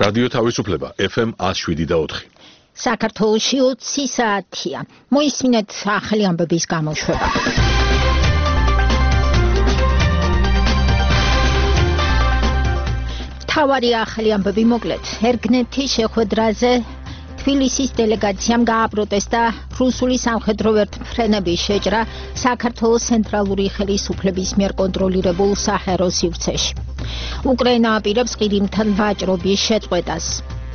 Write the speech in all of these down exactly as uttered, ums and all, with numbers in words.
რადიო თავისუფლება F M one oh seven და four. საქართველოში ოცი საათია. მოისმინეთ ახალი ამბების გამოშვება. თავარი ახალი ამბები მოკლედ. ერგნეთის შეხვედრაზე თბილისის დელეგაციამ გააპროტესტა რუსული სამხედრო ვერტმფრენების შეჭრა საქართველოს ცენტრალური ხელისუფლების მიერ კონტროლირებულ საჰაერო სივრცეში. უკრაინა აპირებს ყირიმთან ვაჭრობის შეწყვეტას.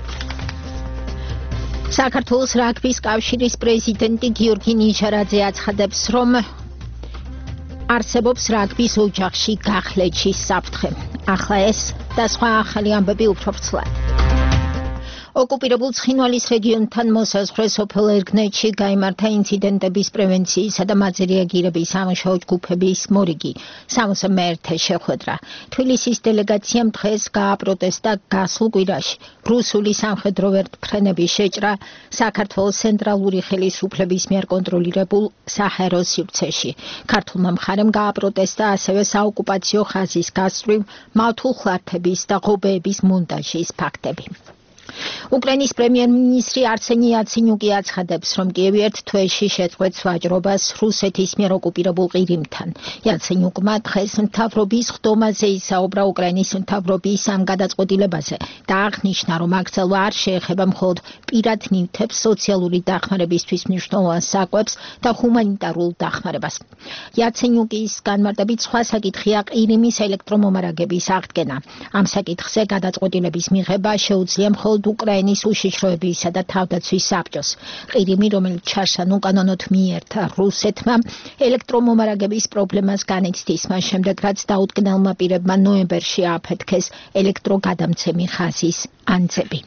საქართველოს რაგბის კავშირის პრეზიდენტი გიორგი ნიჟარაძე აცხადებს, რომ არსებობს რაგბის ოჯახში გახლეჩის საფრთხე. ახლა ეს და სხვა ახალი ამბები უფრო ვრცლად. ოკუპირებულ ცხინვალის რეგიონთან მოსაზღვრე სოფელ ერგნეთში გაიმართა ინციდენტების პრევენციისა და მათზე რეაგირების სამუშაო ჯგუფების მორიგი სამოცდამე ერთი შეხვედრა. თბილისის დელეგაციამ დღეს გააპროტესტა გასულ კვირაში რუსული სამხედრო ვერტმფრენების შეჭრა საქართველოს ცენტრალური ხელისუფლების მიერ კონტროლირებულ საჰაერო სივრცეში. ქართულმა მხარემ გააპროტესტა ასევე საოკუპაციო ხაზის გასწვრივ მავთულხლართების და ღობეების მონტაჟის ფაქტები. უკრაინის პრემიერ-მინისტრი არსენი იაცენიუკი აცხადებს, რომ კიევი ერთ თვეში შეწყვეტს ვაჭრობას რუსეთის მიერ ოკუპირებულ ყირიმთან. იაცენიუკმა დღეს მთავრობის ხდომაზე ისაუბრა უკრაინის მთავრობის ამ გადაწყვეტილებაზე და აღნიშნა, რომ აქცელვა არ შეეხება მხოლოდ პირად ნივთებს, სოციალური დახმარებისთვის მნიშვნელოვან საკვებს და ჰუმანიტარულ დახმარებას. იაცენიუკის განმარტებით სხვა საკითხია ყირიმის ელექტრომომარაგების აღდგენა. ამ საკითხზე გადაწყვეტილების მიღება შეუძლია მხოლოდ უკრაინის უშიშროებისა და თავდაცვის საბჭოს. ყირიმი, რომელიც ჩარშან უკანონოდ მიერთა რუსეთმა, ელექტრომომარაგების პრობლემას განიცდის, მას შემდეგ რაც დაუდგენელმა პირებმა ნოემბერში ააფეთქეს ელექტროგადამცემი ხაზის ანძები.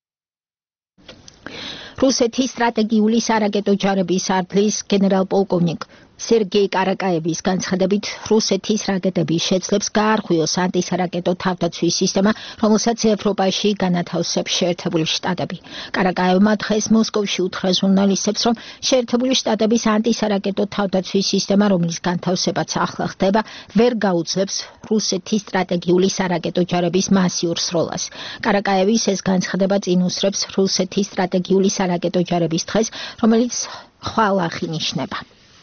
რუსეთის სტრატეგიული სარაკეტო ჯარების არტილის გენერალ-პოლკოვნიკ სერგეი კარაკაევის განცხადებით, რუსეთის რაკეტების შეძლებს გაარღვიოს ანტისარაკეტო თავდაცვის სისტემა, რომელსაც ევროპაში განათავსებს შეერთებული შტატები. კარაკაევმა დღეს მოსკოვში უთხრა ჟურნალისტებს, რომ შეერთებული შტატების ანტისარაკეტო თავდაცვის სისტემა, რომლის განთავსებაც ახლა ხდება, ვერ გაუძლებს რუსეთის სტრატეგიული სარაკეტო ჯარების მასიურ სროლას. კარაკაევის ეს განცხადება წინ უსწრებს რუსეთის სტრატეგიული სარაკეტო ჯარების დღეს, რომელიც ხვალ აღინიშნება.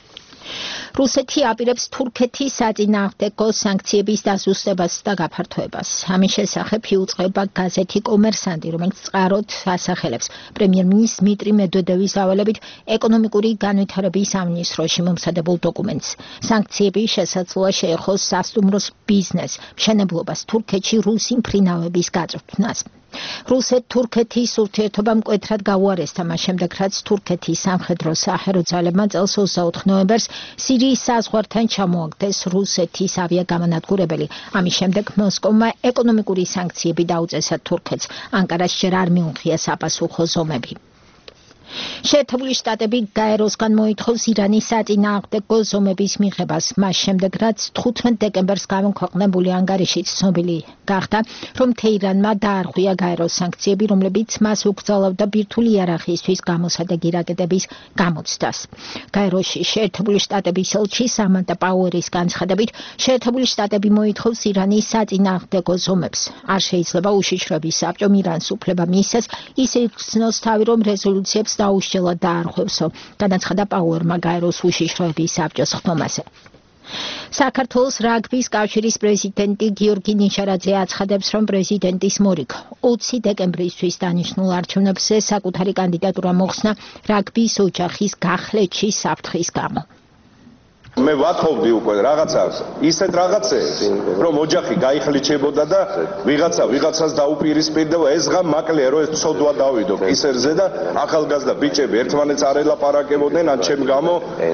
რუსეთი აპირებს თურქეთის საწინააღმდეგო სანქციების დაზუსტებას და გაფართოებას. ამის შესახებ იუწყება გაზეთი კომერსანტი, რომელიც წყაროდ ასახელებს პრემიერ-მინისტრის დმიტრი მედვედევის დავალებით ეკონომიკური განვითარების სამინისტროში მომზადებულ დოკუმენტს. სანქციები შესაძლოა შეეხოს სასტუმროს ბიზნესს, მშენებლობას, თურქეთში რუსი მფრინავების გაწვრთნას. რუსეთ-თურქეთის ურთიერთობა მკვეთრად გაუარესდა მას შემდეგ, რაც თურქეთის სამხედრო საჰაერო ძალებმა წელს ოცდაოთხ ნოემბერს სირიის საზღვართან ჩამოაგდეს რუსეთის ავიაგამანადგურებელი. ამის შემდეგ მოსკოვმა ეკონომიკური სანქციები დაუწესა თურქეთს. ანკარას ჯერ არ მიუღია საპასუხო ზომები. შეერთებული შტატები გაეროსგან მოითხოვს ირანის საწინააღმდეგო ზომების მიღებას, მას შემდეგ, რაც თხუთმეტ დეკემბერს გამოქვეყნებული ანგარიშით ცნობილი გახდა, რომ თეირანმა დაარღვია გაეროს სანქციები, რომლებიც მას უკრძალავდა ბირთვული იარაღისთვის გამოსადეგი რაკეტების გამოცდას. გაეროში შეერთებული შტატების ელჩი სამანტა პაუერის განცხადებით, შეერთებული შტატები მოითხოვს ირანის საწინააღმდეგო ზომებს. არ შეიძლება უშიშროების საბჭომ ირანს უფლება მისცეს ისე იხსნოს თავი, რომ რეზოლუციებს დაუშლელად დაარღვევსო, განაცხადა პაუერმა გაეროს უშიშროების საბჭოს ხდომაზე. საქართველოს რაგბის კავშირის პრეზიდენტი გიორგი ნიჟარაძე აცხადებს, რომ პრეზიდენტის მორიგ ოცი დეკემბრისთვის დანიშნულ არჩევნებზე საკუთარი კანდიდატურა მოხსნა რაგბის ოჯახის გახლეჩის საფრთხის გამო. მე ვათხოვდი უკვე რაღაცა ისეთ რაღაცებს, რომ ოჯახი გაიხლიჩებოდა და ვიღაცა ვიღაცას დაუპირისპირდება, ეს ღამ მაკლია, რომ ეს ცოდვა დავიდო კისერზე და ახალგაზრდა ბიჭები ერთმანეთს არ ელაპარაკებოდნენ, ან ჩემ გამო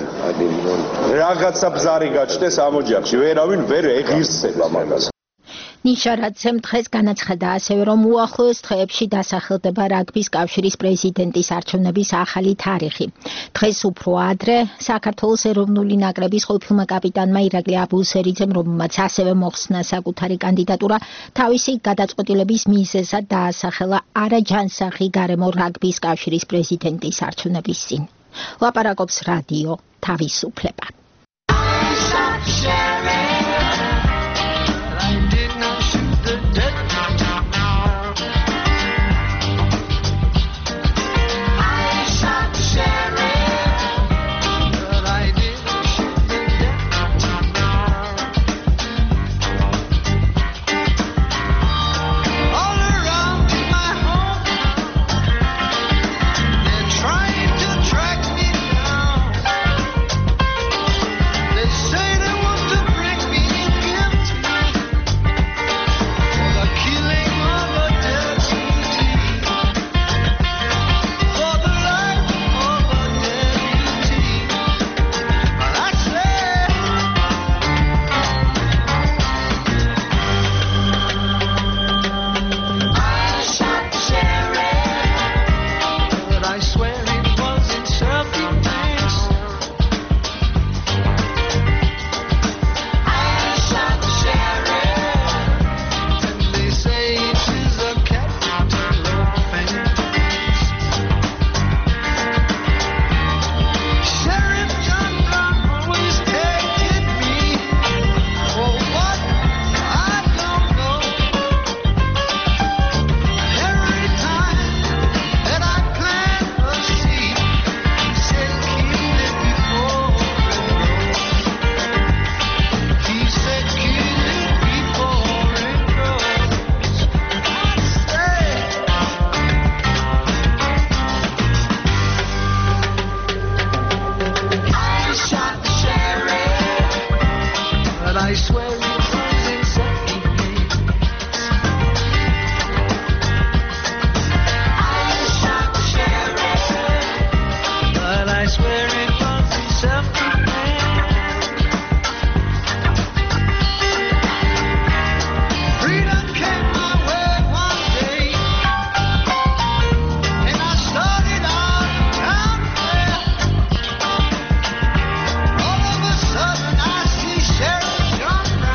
რაღაცა ბზარი გაჩნდეს ამ ოჯახში, ვერავინ ვერ ეღირსება მაგას. ნიჟარაძემ დღეს განაცხადა ასევე, რომ უახლოეს დღეებში დასახელდება რაგბის კავშირის პრეზიდენტის არჩევნების ახალი თარიღი. დღეს უფრო ადრე საქართველოს ეროვნული ნაკრების ყოფილმა კაპიტანმა ირაკლი აბუსერიძემ, რომელმაც ასევე მოხსნა საკუთარი კანდიდატურა, თავისი გადაწყვეტილების მიზეზად დაასახელა არაჯანსაღი გარემო რაგბის კავშირის პრეზიდენტის არჩევნების წინ. ლაპარაკობს რადიო თავისუფლება. swear it runs inside me. I wish I could share it, but I swear it runs inside me. Freedom came my way one day, and I started out town fair. All of a sudden I see Sheriff John Brown.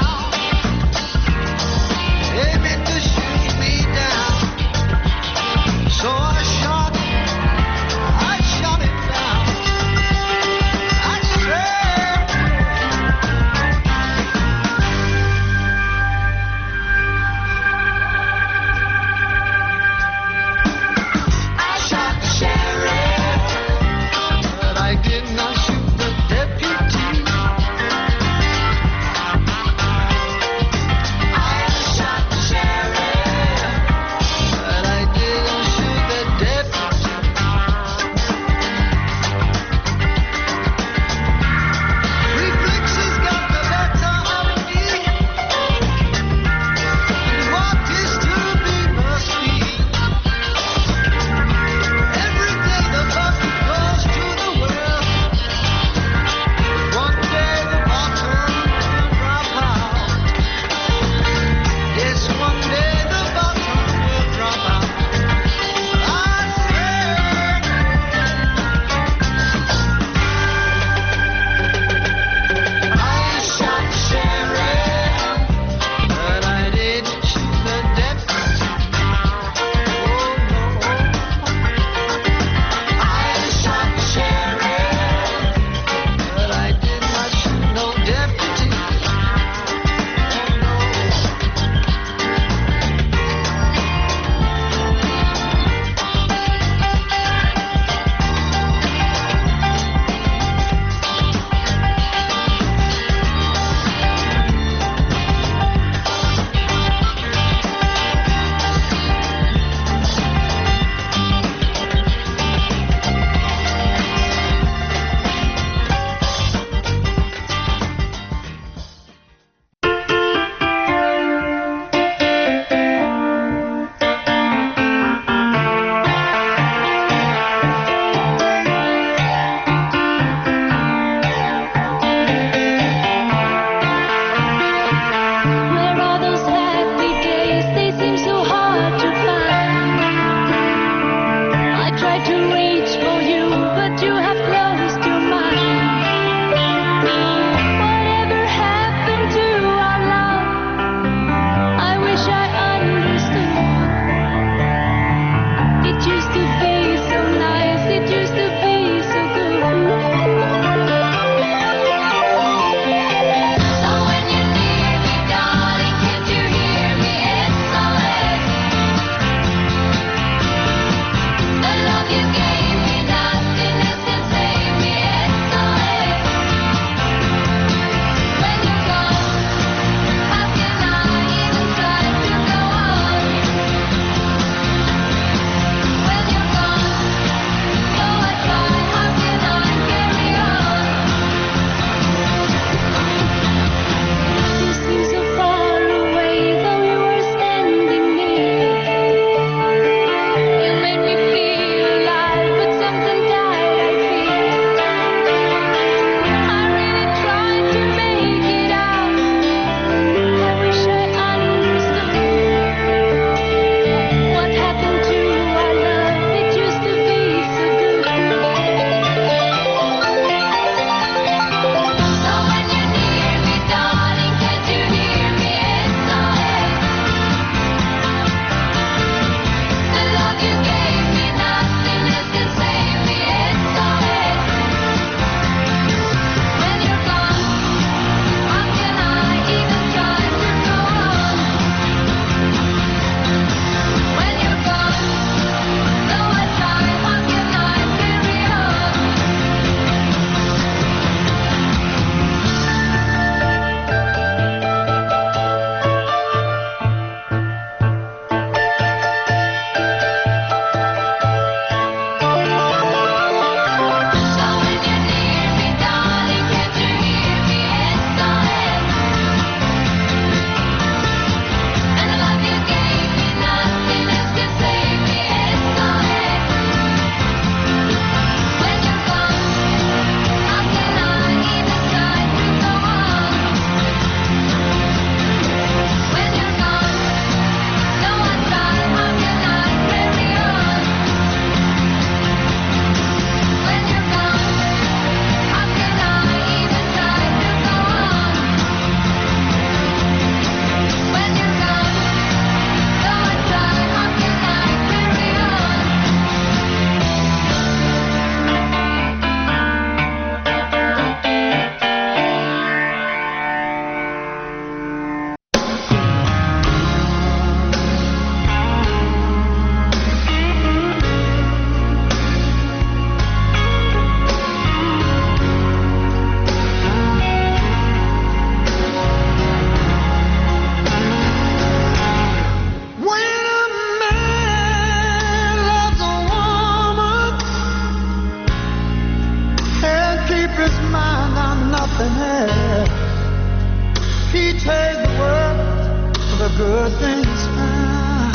He trades the world for the good things found.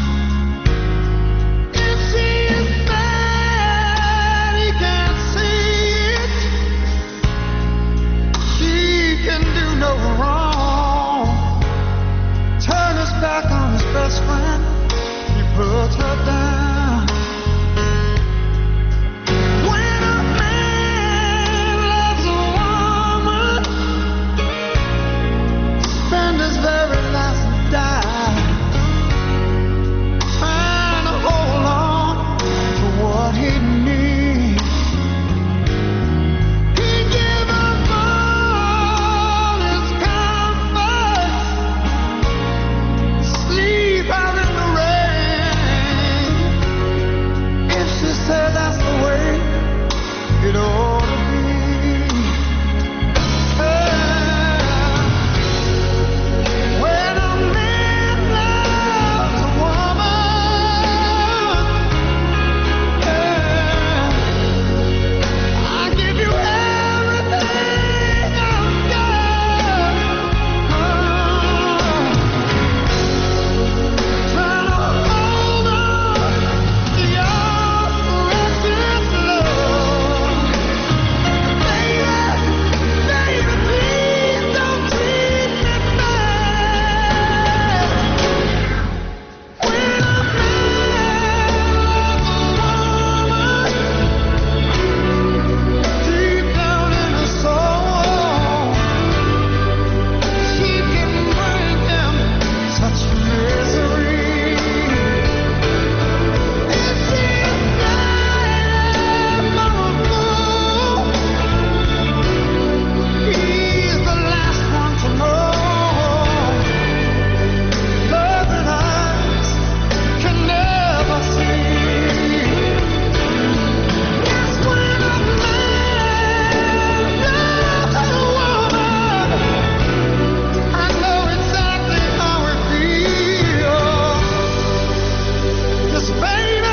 If she is bad, he can't see it. She can do no wrong. Turn his back on his best friend. He puts her down. When a man loves a woman, spend his very last dime trying to hold on to what he needs. He give up all his comforts, sleep out in the rain. If she said that's the way it ought to be. When a man loves a woman, I give you everything I've got. Trying to hold on to your precious love. Baby, baby, please don't treat me bad. When a man deep down in her soul, she can bring him such misery. If she's bad for a fool, he's the last one to know. Love that eyes can never see. Yes, when a man loves a woman, I know exactly how it feels. Yes, baby,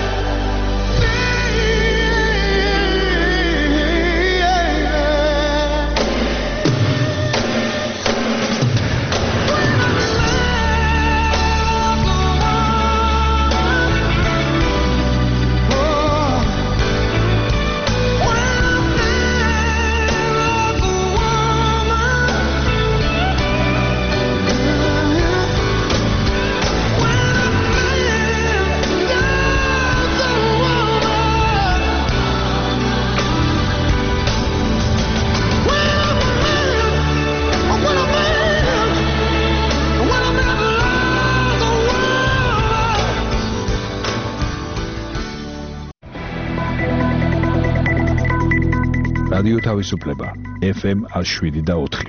რადიო თავისუფლება ეფ ემ შვიდ და ოთხი.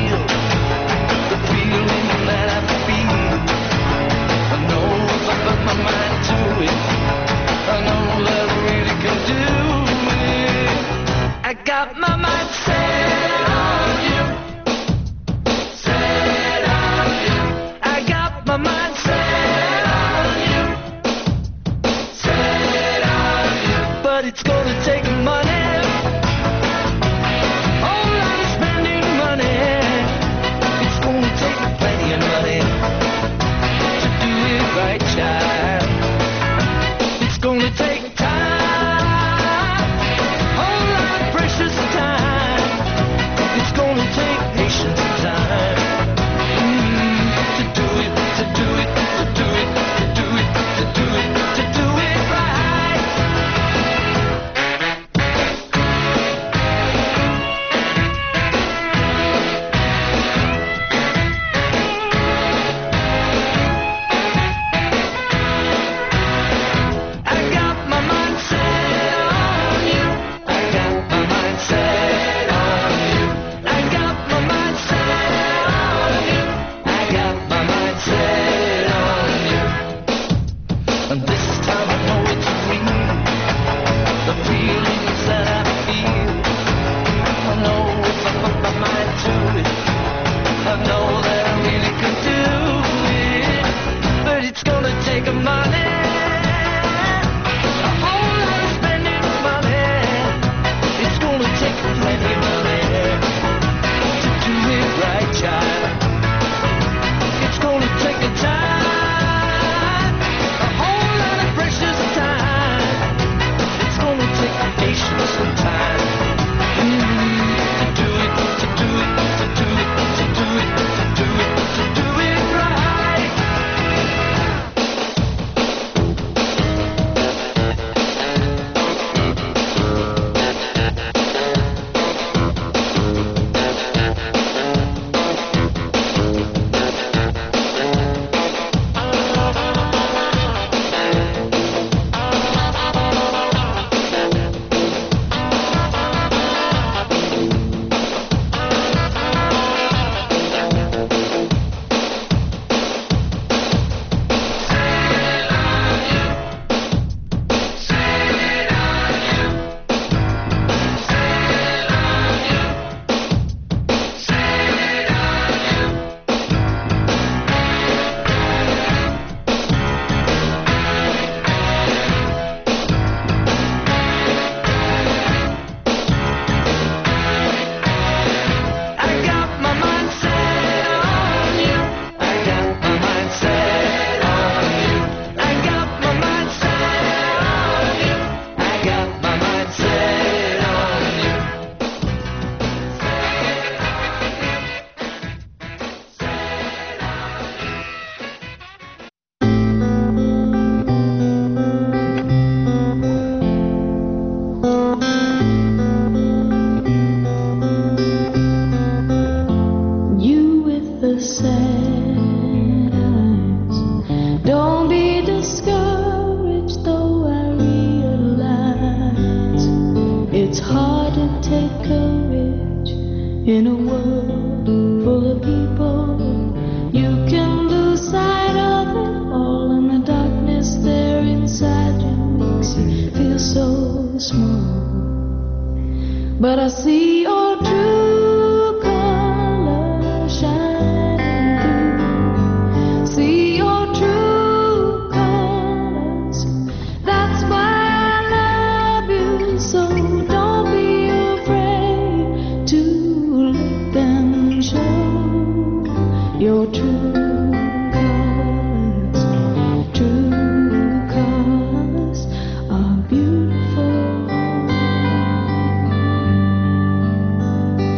But my it's gonna take money. Whole lot of spending money. It's gonna take plenty of money to do it right, child. It's gonna take time, whole lot of precious time. It's gonna take patience and time mm, to do it, to do it, to do it, to do it, to do it, to do it right. I got my mind set on you. I got my mind set on you. I got my mind set on you. I got my mind set on you. And this time I know it's real. The feelings that I feel. I know if I put my mind to it, I know that I really can do it. But it's gonna take a money. A whole lot of spending money. It's gonna take plenty of money to do it right, child. It's gonna take a time, a whole lot of precious time. It's gonna take patience and time mm, to do it, to do it, to do it, to do it, to do it, to do it right. I got my mind set on you. I got my mind set on you. I got my mind set on you. I got my mind set on you. You with the sad eyes, don't be discouraged, though I realize it's hard to take courage in a world full of people. You can lose sight of it all, and the darkness there inside you makes you feel so small. But I see your true colors shining through. See your true colors. That's why I love you so. Don't be afraid to let them show your true colors. True colors are beautiful.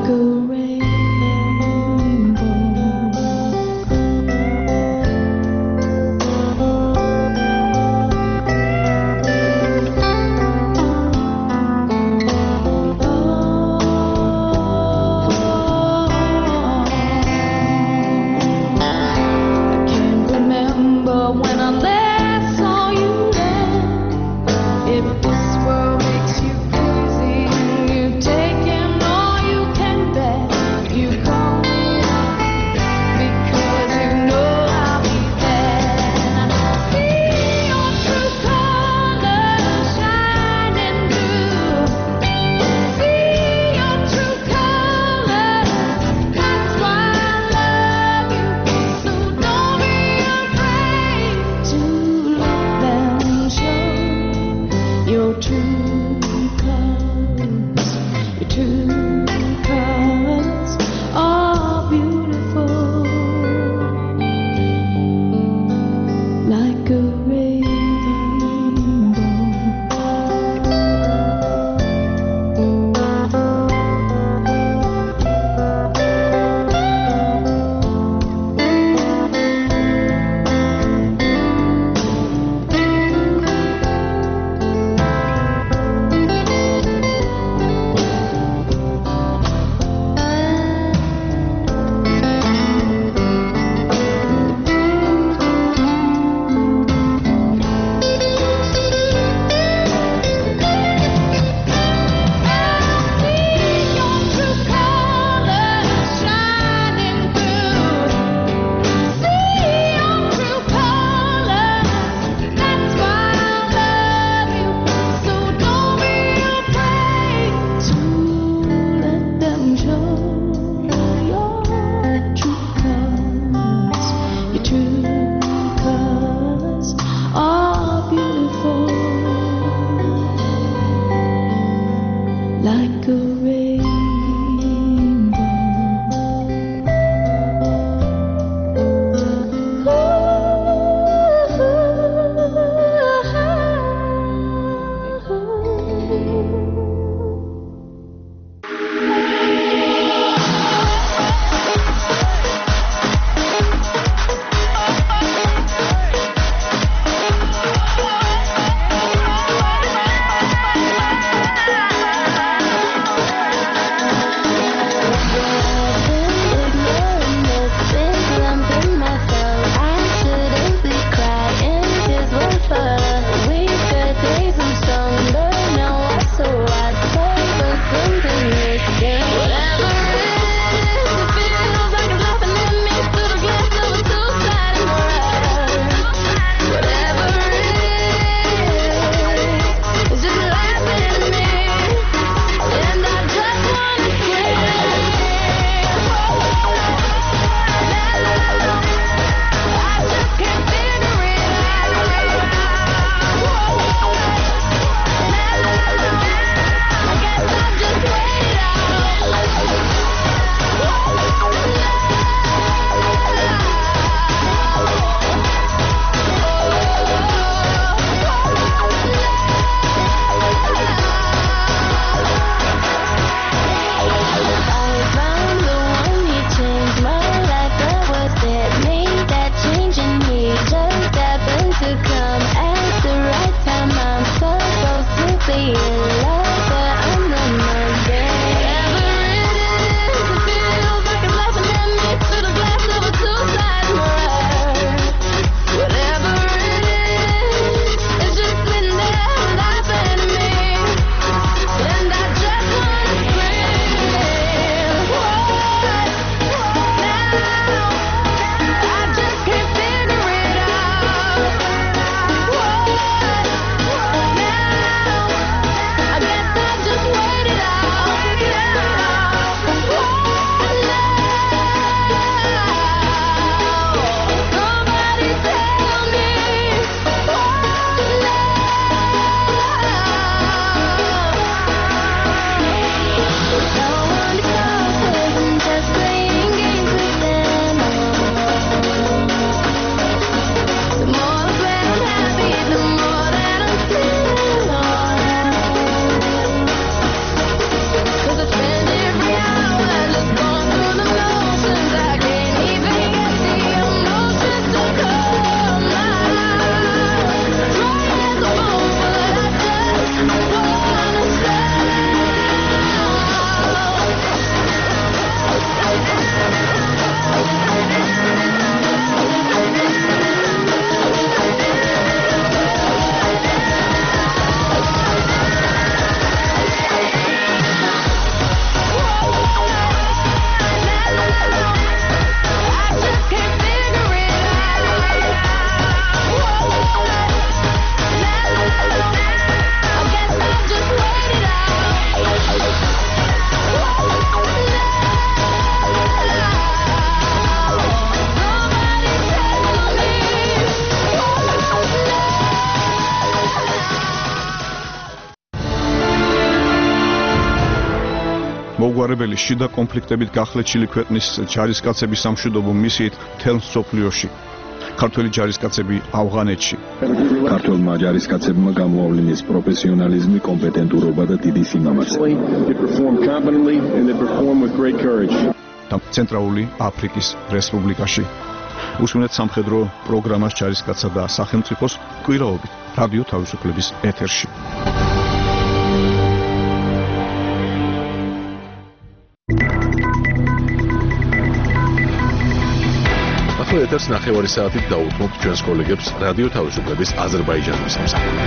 like a rainbow. I can't remember when I last saw you then. If this world makes you crazy, you take in all you can bear. მოგვარებელი შიდა კონფლიქტებით გახლეჩილი ქვეყნის ჯარისკაცების სამშვიდობო მისიით მთელ მსოფლიოში. ქართველი ჯარისკაცები ავღანეთში. ქართველმა ჯარისკაცებმა გამოავლინეს პროფესიონალიზმი, კომპეტენტურობა და დიდი სიმამაცე. და ცენტრალური აფრიკის რესპუბლიკაში. უსმენთ სამხედრო პროგრამას ჯარისკაცსა და სახელმწიფოს კვირაობით რადიო თავისუფლების ეთერში. ახლა ეთერს ნახევარი საათით დაუთმობთ ჩვენს კოლეგებს რადიო თავისუფლების აზერბაიჯანის სამსახურში.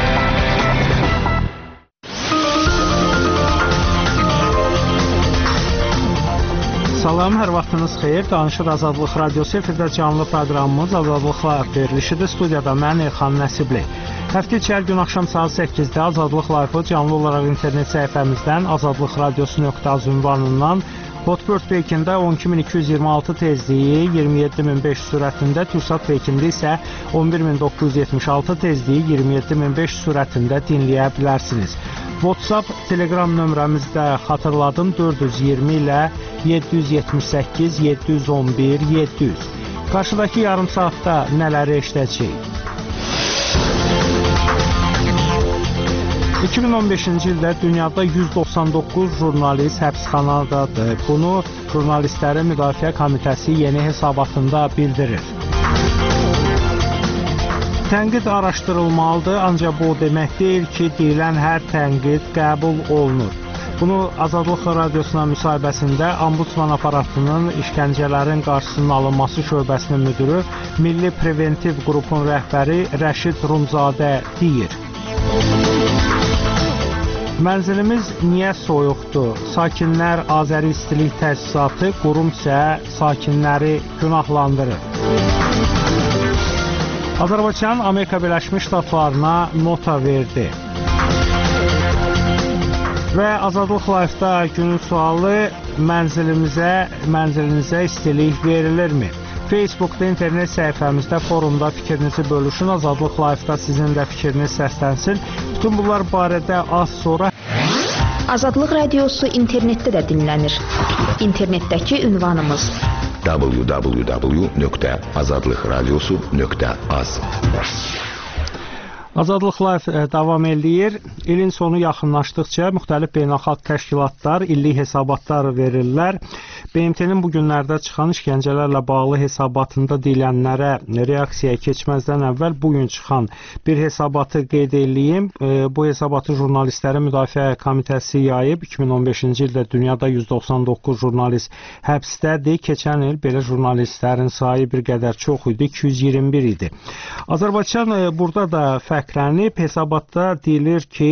Salam, hər vaxtınız xeyir. Danışır Azadlıq Radiosu efirdə canlı proqramımız Azadlıqla verilişidir. Studiyada mən Elxan Nəsibli. Həftə içi hər gün axşam saat səkkizdə Azadlıq Live-ı canlı olaraq internet səhifəmizdən azadlıq radiosu nöqtə az ünvanından Hotbird Pekində on iki min iki yüz iyirmi altı tezliyi, iyirmi yeddi min beş yüz sürətində, Türksat Pekində isə on bir min doqquz yüz yetmiş altı tezliyi, iyirmi yeddi min beş yüz sürətində dinləyə bilərsiniz. WhatsApp, Telegram nömrəmizdə xatırladım dörd yüz iyirmi ilə yeddi yüz yetmiş səkkiz yeddi yüz on bir yeddi yüz. Qarşıdakı yarım saatda nələri eşidəcəyik? iki min on beşinci ildə dünyada yüz doxsan doqquz jurnalist həbsxanadadır. Bunu Jurnalistlərin Müdafiə Komitəsi yeni hesabatında bildirir. Tənqid araşdırılmalıdır, ancaq bu demək deyil ki, deyilən hər tənqid qəbul olunur. Bunu Azadlıq Radiosuna müsahibəsində Ombudsman aparatının işgəncələrin qarşısının alınması şöbəsinin müdürü, Milli Preventiv qrupun rəhbəri Rəşid Rumzadə deyir. Mənzilimiz niyə soyuqdur? Sakinlər Azəri İstilik Təsisatı, qurum isə sakinləri günahlandırır. Azərbaycan Amerika Birləşmiş Ştatlarına nota verdi. Və Azadlıq Live-da günün sualı mənzilimizə, mənzilinizə istilik verilirmi? Facebookda, internet səhifəmizdə, forumda fikrinizi bölüşün. Azadlıq Live-da sizin də fikriniz səslənsin. Bütün bunlar barədə az sonra Azadlıq Radiosu internetdə də dinlənir. İnternetdəki ünvanımız w w w nöqtə azadlıq radiosu nöqtə az. Azadlıq Live davam edir. İlin sonu yaxınlaşdıqca müxtəlif beynəlxalq təşkilatlar illik hesabatlar verirlər. B M T-nin bu günlərdə çıxan işgəncələrlə bağlı hesabatında deyilənlərə reaksiyaya keçməzdən əvvəl bugün çıxan bir hesabatı qeyd edeyim. Bu hesabatı Jurnalistlərin Müdafiə Komitəsi yayıb. iki min on beşinci ildə dünyada yüz doxsan doqquz jurnalist həbsdədir. Keçən il belə jurnalistlərin sayı bir qədər çox idi, iki yüz iyirmi bir idi. Azərbaycan burada da fərqlənib. Hesabatda deyilir ki,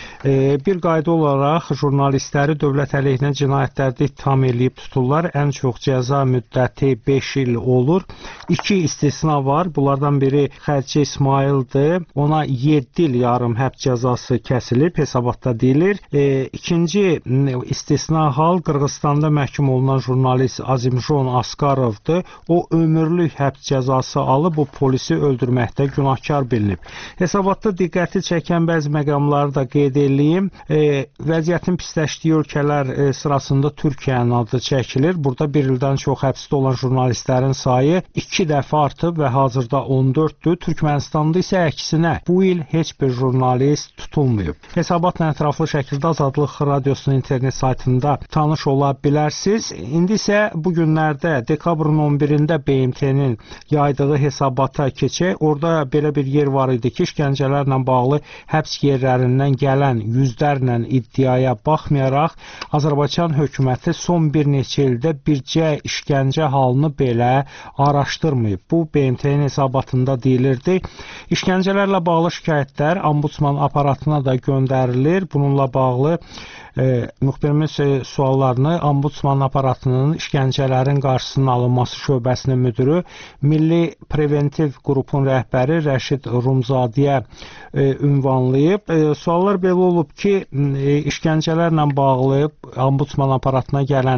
bir qayda olaraq jurnalistləri dövlət əleyhinə cinayətlərdə ittiham edib tuturlar. Ən çox cəza müddəti beş il olur. İki istisna var. Bunlardan biri Xərçə İsmaildir. Ona yeddi il yarım həbs cəzası kəsilib. Hesabatda deyilir. E, ikinci istisna hal Qırğızstanda məhkum olunan jurnalist Azimjon Askarovdur. O ömürlük həbs cəzası alıb, bu polisi öldürməkdə günahkar bilinib. Hesabatda diqqəti çəkən bəzi məqamları da qeyd edeyim. E, vəziyyətin pisləşdiyi ölkələr e, sırasında Türkiyənin adı çəkilir. Burada bir ildən çox həbsdə olan jurnalistlərin sayı iki dəfə artıb və hazırda on dörddür. Türkmənistanda isə əksinə bu il heç bir jurnalist tutulmayıb. Hesabatla ətraflı şəkildə Azadlıq Radiosunun internet saytında tanış ola bilərsiniz. İndi isə bu günlərdə dekabrın on birində B M T-nin yaydığı hesabata keçək. Orada belə bir yer var idi ki, işgəncələrlə bağlı həbs yerlərindən gələn yüzlərlə iddiaya baxmayaraq Azərbaycan hökuməti son bir neçə ildə bircə işgəncə halını belə araşdırmayıb. Bu B M T-nin hesabatında deyilirdi. İşgəncələrlə bağlı şikayətlər Ombudsman aparatına da göndərilir. Bununla bağlı e, müxbirimiz e, suallarını Ombudsman aparatının işgəncələrin qarşısının alınması şöbəsinin müdürü, Milli Preventiv qrupun rəhbəri Rəşid Rumzadiyə e, ünvanlayıb. E, suallar belə olub ki, e, işgəncələrlə bağlı Ombudsman aparatına gələn şikayətlər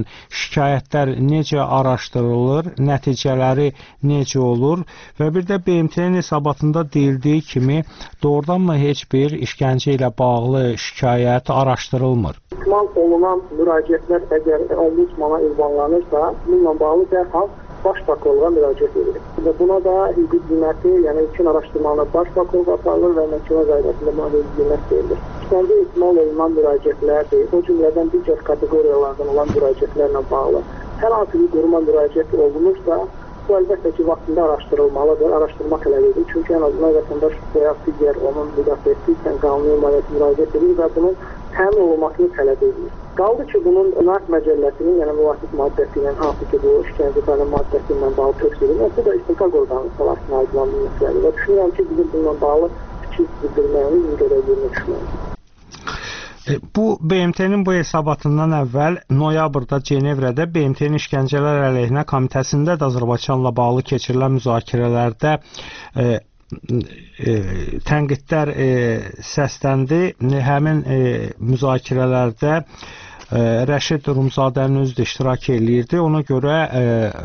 şikayətlər necə araşdırılır, nəticələri necə olur və bir də B M T-nin hesabatında deyildiyi kimi doğrudanmı heç bir işgəncə ilə bağlı şikayət araşdırılmır? İstismar olunan müraciətlər əgər ombudsmana ünvanlanırsa, bununla bağlı dərhal baş prokurorluğa müraciət edilir. Və buna da hüquq qiyməti, yəni ilkin araşdırmalar baş prokurorluğa aparılır və məhkəmə qaydasında buna hüquq qiymət verilir. İşgəncə ihtimal olunan müraciətlərdir, o cümlədən bir çox kateqoriyalardan olan müraciətlərlə bağlı hər hansı bir quruma müraciət olunursa, bu əlbəttə ki, vaxtında araşdırılmalıdır, araşdırma tələb edir. Çünki ən azından vətəndaş veya digər onun müdafiəsi üçün qanuni imarəti müraciət edir və bunun təmin olunmasını tələb edir. Qaldı ki, bunun Nart Məcəlləsinin, yəni müvafiq maddəsi ilə, hansı ki, bu işgəncə qanun maddəsi ilə bağlı tövsiyə edilir, bu da istintaq orqanı salasına aydınlanan bir məsələdir və düşünürəm ki, bizim bununla bağlı fikir bildirməyimiz bir qədər yerinə düşməlidir. Bu B M T-nin bu hesabatından əvvəl noyabrda Cenevrədə B M T-nin işgəncələr əleyhinə komitəsində də Azərbaycanla bağlı keçirilən müzakirələrdə e, e, tənqidlər e, səsləndi. Həmin e, müzakirələrdə e, Rəşid Rumzadənin özü də iştirak eləyirdi. Ona görə e,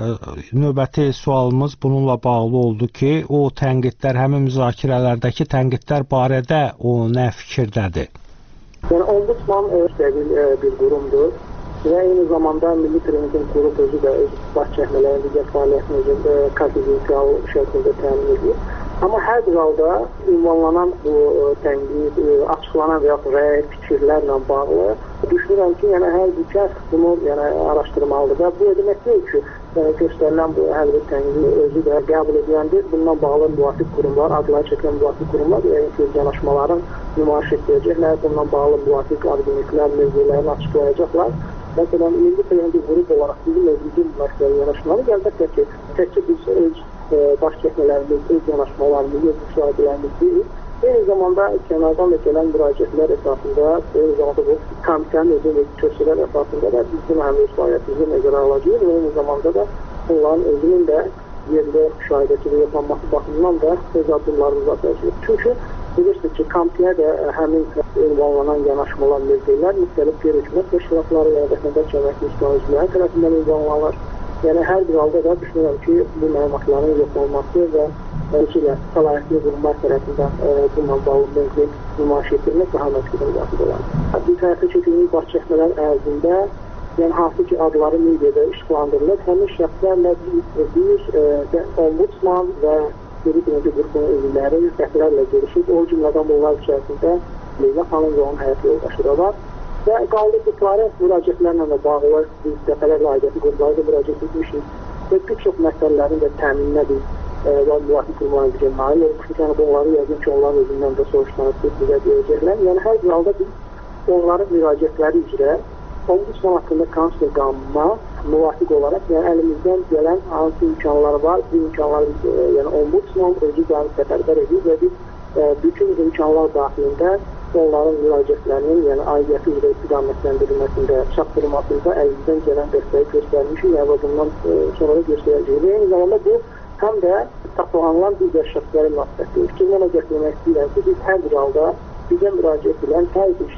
növbəti sualımız bununla bağlı oldu ki, o tənqidlər, həmin müzakirələrdəki tənqidlər barədə o nə fikirdədir? Yəni, ombudsman bir, bir qurumdur və eyni zamanda Milli Tribunalın qrup özü də öz baş çəkmələrin digər fəaliyyətini özündə konfidensial şəkildə təmin edir. Amma hər bir halda ünvanlanan bu tənqid, açıqlanan və yaxud rəy, fikirlərlə bağlı düşünürəm ki, yəni hər bir kəs bunu yəni, araşdırmalıdır və bu demək deyil ki, yəni, göstərilən bu hər bir tənqidi özü də qəbul ediləndir. Bundan bağlı müvafiq qurumlar, adları çəkilən müvafiq qurumlar yəni, yanaşmaların nümayiş etdirəcəklər, bundan bağlı müvafiq argumentlər, mövzularını açıqlayacaqlar. Məsələn, Milli Tribunal qrup olaraq bizim özümüzün məsələyə yanaşmalı, əlbəttə ki, təkcə biz öz e, baş çəkmələrimiz, öz yanaşmalarımız, öz müşahibələrimiz deyil. Eyni zamanda kənardan da gələn müraciətlər əsasında, eyni zamanda bu komitənin özü köşələr əsasında da bizim həm öz fəaliyyətimizi nəzərə alacağıq və eyni zamanda da onların özünün də yerdə müşahidəçiliyi yapılması baxımından da öz addımlarımızı atacağıq. Çünki bilirsiniz ki, komitəyə də həmin ünvanlanan yanaşmalar mövqelər müxtəlif qeyri-hökumət təşkilatları və vətəndaş cəmiyyəti üzvləri tərəfindən ünvanlanır. Yəni hər bir halda da düşünürəm ki, bu məlumatların yox olması və ölçülə səlahiyyətli qurumlar tərəfindən e, bununla bağlı mövqe nümayiş etdirmək daha məqsədə müvafiq olar. Bir tərəfə çəkilmiş baş çəkmələr ərzində, yəni hansı ki, adları mediada işıqlandırılır, həmin şəxslərlə bir, bir e, ombudsman və Milli Tribunal qrupunun üzvləri dəfələrlə görüşüb, o cümlədən bunlar içərisində Leyla xanım və onun həyat yoldaşı da var. Və qaldıqları müraciətlərlə də bağlı biz dəfələrlə aidiyyəti qurumları da müraciət etmişik və bir çox məsələlərin də təmininə biz e, və müvafiq qurumların bizə nail olmuşdur. Yəni bunları yəqin ki, onların özündən də soruşlanıb bizə deyəcəklər. Yəni hər bir halda biz onların müraciətləri üzrə ombudsman haqqında konstitusiya qanununa müvafiq olaraq, yəni əlimizdən gələn hansı imkanlar var, bu imkanları biz, e, yəni ombudsman özü gəlib səfərbər edir və biz e, bütün imkanlar daxilində onların müraciətlərinin, yəni aidiyyəti üzrə istiqamətləndirilməsində, çatdırılmasında əlimizdən gələn dəstəyi göstərmişik və bundan e, sonra da göstərəcəyik. Eyni zamanda bu həm də tapılanılan digər şəxslərin münasibətdir. Fikirlərə gətirmək istəyirəm ki, biz hər bir halda bizə müraciət edən hər bir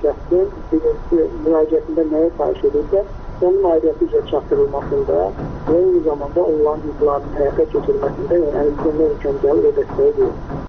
şəxsin müraciətində nəyə xahiş edirsə, onun aidiyyəti üzrə çatdırılmasında və eyni zamanda onların hüquqlarının həyata keçirilməsində, yəni əlimizdən nə imkan gəlir, o dəstəyi verir.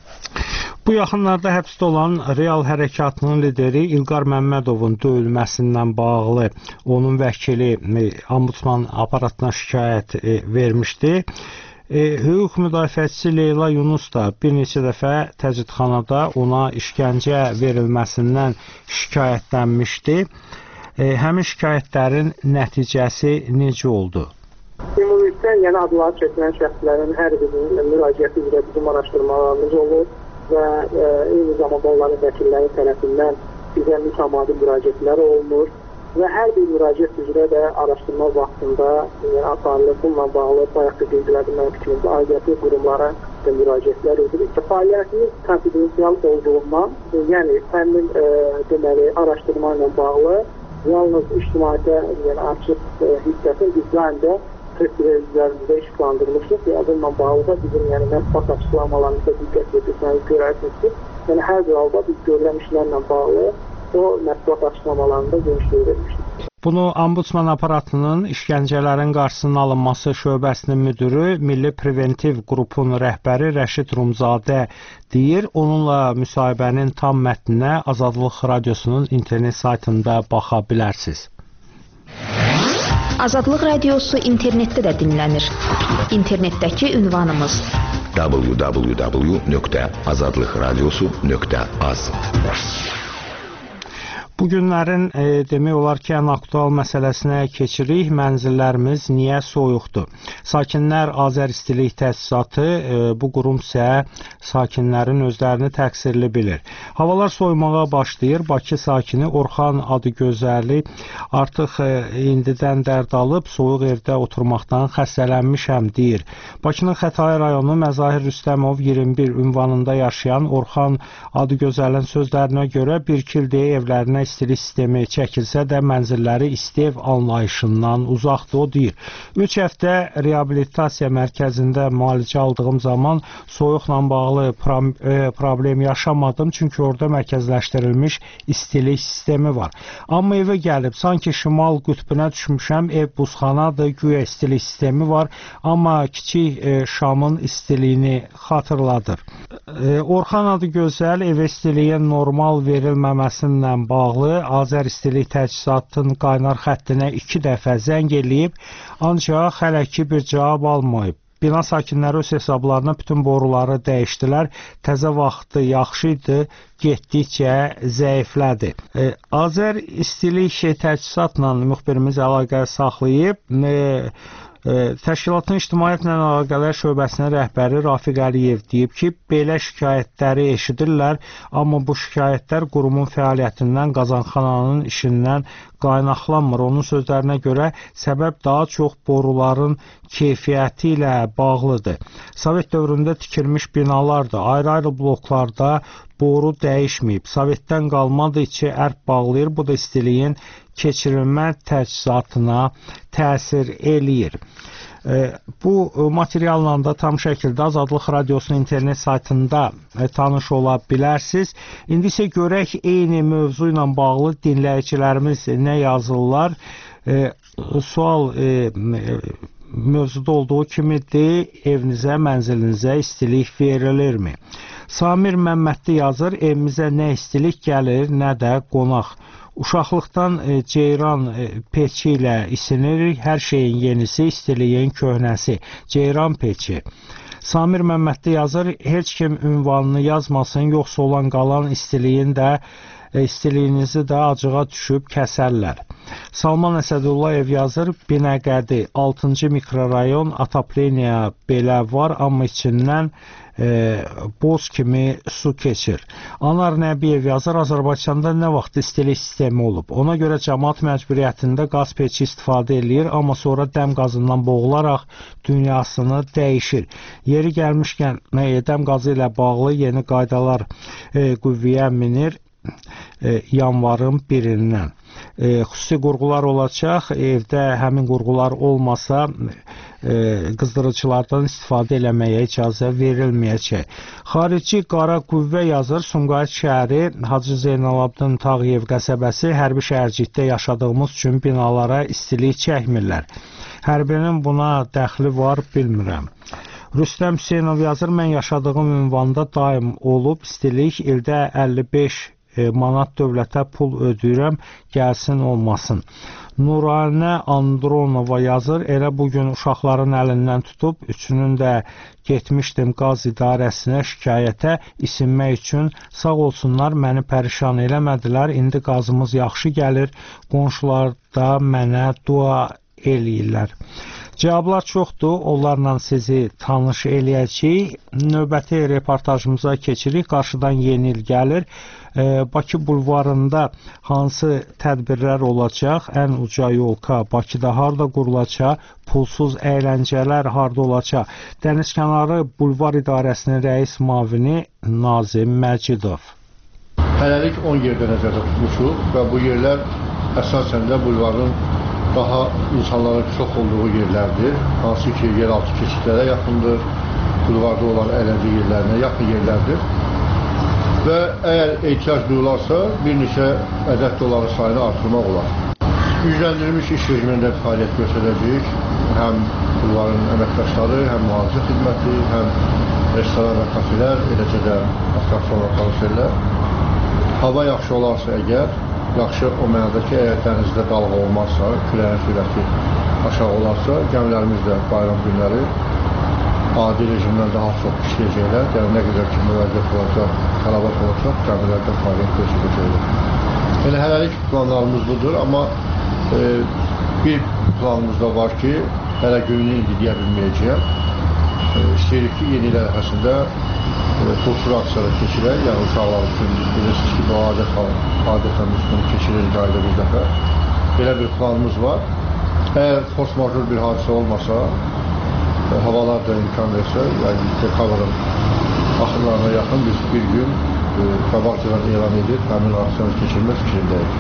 Bu yaxınlarda həbsdə olan Real Hərəkatının lideri İlqar Məmmədovun döyülməsindən bağlı onun vəkili ombudsman aparatına şikayət vermişdi. E, hüquq müdafiəçisi Leyla Yunus da bir neçə dəfə təcridxanada ona işgəncə verilməsindən şikayətlənmişdi. E, həmin şikayətlərin nəticəsi necə oldu? Ümumilikdə, yəni adları çəkilən şəxslərin hər birinin müraciəti üzrə bizim araşdırmalarımız olur və e, eyni zamanda onların vəkilləri tərəfindən bizə mütəmadi müraciətlər olunur və hər bir müraciət üzrə də araşdırma vaxtında yəni, aparılır. Bununla bağlı bayaq da qeyd edildiyi fikrimdə aidiyyəti qurumlara da müraciətlər edilir. Fəaliyyətimiz konfidensial olduğundan, yəni həmin e, deməli araşdırma ilə bağlı yalnız ictimaiyyətə yəni açıq e, hissəsin biz də tədbirlərimizdə işıqlandırmışıq və bununla bağlı da bizim yəni mətbuat açıqlamalarımızda diqqət edirsəniz görərsiniz ki, yəni hər bir halda biz görülən işlərlə bağlı o mətbuat açıqlamalarında genişliyə vermişdik. Bunu Ombudsman aparatının işgəncələrin qarşısının alınması şöbəsinin müdürü, Milli Preventiv qrupun rəhbəri Rəşid Rumzadə deyir. Onunla müsahibənin tam mətninə Azadlıq Radiosunun internet saytında baxa bilərsiniz. Azadlıq Radiosu internetdə də dinlənir. İnternetdəki ünvanımız w w w nöqtə azadlıq radiosu nöqtə az. Bu günlərin e, demək olar ki, ən aktual məsələsinə keçirik. Mənzillərimiz niyə soyuqdur? Sakinlər Azər İstilik Təsisatı, e, bu qurum isə sakinlərin özlərini təqsirli bilir. Havalar soyumağa başlayır. Bakı sakini Orxan Adıgözəli artıq e, indidən dərd alıb, soyuq evdə oturmaqdan xəstələnmişəm deyir. Bakının Xətai rayonu Məzahir Rüstəmov iyirmi bir ünvanında yaşayan Orxan Adıgözəlin sözlərinə görə bir iki ildir evlərinə istilik sistemi çəkilsə də mənzilləri isti ev anlayışından uzaqdır, o deyir. üç həftə reabilitasiya mərkəzində müalicə aldığım zaman soyuqla bağlı problem yaşamadım, çünki orada mərkəzləşdirilmiş istilik sistemi var. Amma evə gəlib, sanki şimal qütbünə düşmüşəm, ev buzxanadır, güya istilik sistemi var, amma kiçik e, şamın istiliyini xatırladır. E, Orxan Adıgözəl evə istiliyin normal verilməməsindən bağlı Azər İstilik Təchizatının qaynar xəttinə iki dəfə zəng eləyib, ancaq hələ ki bir cavab almayıb. Bina sakinləri öz hesablarına bütün boruları dəyişdilər. Təzə vaxtı yaxşı idi, getdikcə zəiflədi. E, Azər İstilik Təchizatla müxbirimiz əlaqə saxlayıb. E, E, təşkilatın İctimaiyyətlə Əlaqələr şöbəsinin rəhbəri Rafiq Əliyev deyib ki, belə şikayətləri eşidirlər, amma bu şikayətlər qurumun fəaliyyətindən, qazanxananın işindən qaynaqlanmır. Onun sözlərinə görə səbəb daha çox boruların keyfiyyəti ilə bağlıdır. Sovet dövründə tikilmiş binalardır. Ayrı-ayrı bloklarda boru dəyişməyib. Sovetdən qalmadı ki, ərb bağlayır. Bu da istiliyin keçirilmə təchizatına təsir eləyir. E, bu materialla da tam şəkildə Azadlıq Radiosunun internet saytında e, tanış ola bilərsiniz. İndi isə görək eyni mövzu ilə bağlı dinləyicilərimiz nə yazırlar. E, sual e, mövzuda olduğu kimidir, evinizə, mənzilinizə istilik verilirmi? Samir Məmmədli yazır, evimizə nə istilik gəlir, nə də qonaq. Uşaqlıqdan e, ceyran e, peçi ilə isinirik, hər şeyin yenisi, istiliyin köhnəsi, ceyran peçi. Samir Məmmədli yazır, heç kim ünvanını yazmasın, yoxsa olan qalan istiliyin də e, istiliyinizi də acığa düşüb kəsərlər. Salman Əsədullayev yazır, Binəqədi, altıncı mikrorayon, Atapleniya belə var, amma içindən e, boz kimi su keçir. Anar Nəbiyev yazır, Azərbaycanda nə vaxt istilik sistemi olub? Ona görə cəmaət məcburiyyətində qaz peçi istifadə eləyir, amma sonra dəm qazından boğularaq dünyasını dəyişir. Yeri gəlmişkən e, dəm qazı ilə bağlı yeni qaydalar e, qüvvəyə minir e, yanvarın birindən. E, xüsusi qurğular olacaq. Evdə həmin qurğular olmasa e, qızdırıcılardan istifadə eləməyə icazə verilməyəcək. Xarici qara qüvvə yazır, Sumqayıt şəhəri, Hacı Zeynalabdin Tağıyev qəsəbəsi, hərbi şəhərcikdə yaşadığımız üçün binalara istilik çəkmirlər. Hərbinin buna dəxli var, bilmirəm. Rüstəm Hüseynov yazır, mən yaşadığım ünvanda daim olub istilik, ildə əlli beş manat dövlətə pul ödəyirəm, gəlsin olmasın. Nuranə Andronova yazır, elə bugün uşaqların əlindən tutub, üçünün də getmişdim qaz idarəsinə şikayətə isinmək üçün, sağ olsunlar, məni pərişan eləmədilər, indi qazımız yaxşı gəlir, qonşular da mənə dua eləyirlər. Cavablar çoxdur, onlarla sizi tanış eləyəcəyik. Növbəti reportajımıza keçirik, qarşıdan yeni il gəlir. Bakı bulvarında hansı tədbirlər olacaq, ən uca yolka Bakıda harda qurulacaq, pulsuz əyləncələr harda olacaq. Dənizkənarı Bulvar İdarəsinin rəis mavini Nazim Məcidov. Hələlik on yerdə nəzərdə tutmuşuq və bu yerlər əsasən də bulvarın daha insanların çox olduğu yerlərdir. Hansı ki, yeraltı keçidlərə yaxındır, bulvarda olan əyləncə yerlərinə yaxın yerlərdir. Və əgər ehtiyac duyularsa, bir neçə ədəd doların sayını artırmaq olar. gücləndirilmiş iş rejimində fəaliyyət göstərəcəyik. Həm bulvarın əməkdaşları, həm mühafizə xidməti, həm restoran və kafelər, eləcə də attraksiyon və karusellər. Hava yaxşı olarsa əgər, yaxşı o mənada ki, əgər dənizdə dalğa olmazsa, küləyin sürəti aşağı olarsa, gəmilərimiz də bayram günləri adi rejimdən daha çox işləyəcəklər. Yəni, nə qədər ki, müvəzzət olacaq, tələbat olacaq, gəmilərdə fəaliyyət göstərəcəklər. Yəni, hələlik planlarımız budur, amma e, bir planımız da var ki, hələ gününü indi deyə bilməyəcəyəm. E, istəyirik ki, yeni il ərəfəsində e, pulsur aksiyada keçirək, yəni uşaqlar üçün bilirsiniz ki, bu adət, adətən biz bunu keçiririk ayda bir dəfə. Belə bir planımız var. Əgər force majeure bir hadisə olmasa, e, havalar da imkan versə, yəni dekabrın axırlarına yaxın biz bir gün qabaqcadan elan edib, həmin aksiyonu keçirmək fikrindəyik.